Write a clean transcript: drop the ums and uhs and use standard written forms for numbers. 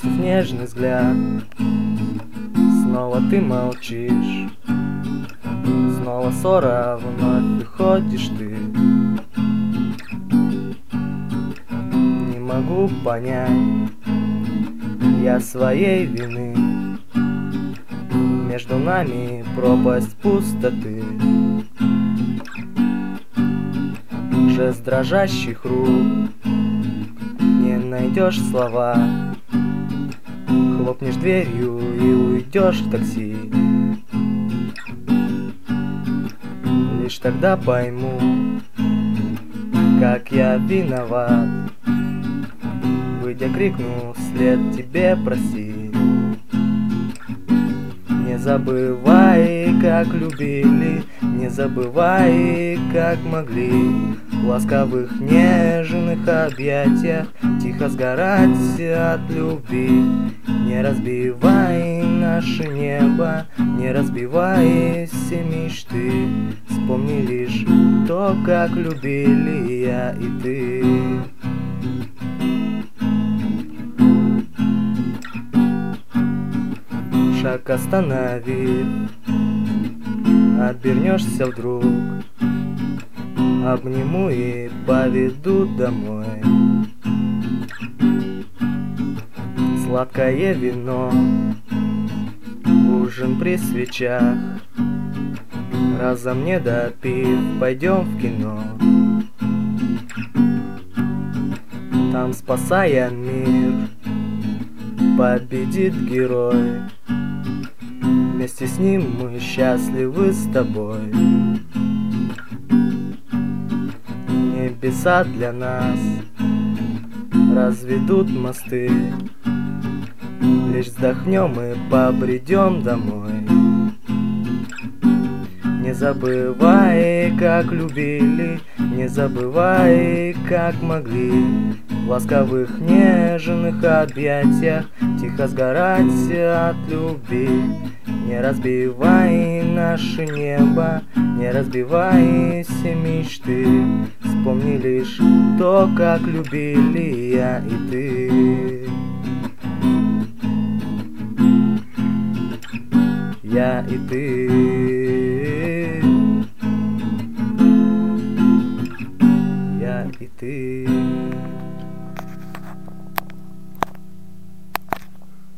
бросив нежный взгляд. Снова ты молчишь, снова ссора, вновь уходишь ты. Не могу понять я своей вины, между нами пропасть пустоты. Жест дрожащих рук, не найдешь слова. Хлопнешь дверью и уйдешь в такси. Лишь тогда пойму, как я виноват. Выйдя, крикну вслед тебе прости. Не забывай, как любили, не забывай, как могли. В ласковых нежных объятиях тихо сгорать от любви. Не разбивай наше небо, не разбивай все мечты. Вспомни лишь то, как любили я и ты. Шаг остановив, обернешься вдруг, обниму и поведу домой. Сладкое вино, ужин при свечах. Разом не допив, пойдем в кино. Там, спасая мир, победит герой. Вместе с ним мы счастливы с тобой. Небеса для нас разведут мосты. Лишь вздохнем и побредем домой. Не забывай, как любили, не забывай, как могли. В ласковых нежных объятиях тихо сгорать от любви. Не разбивай наше небо, не разбивай все мечты. Вспомни лишь то, как любили я и ты. Я и ты. Я и ты.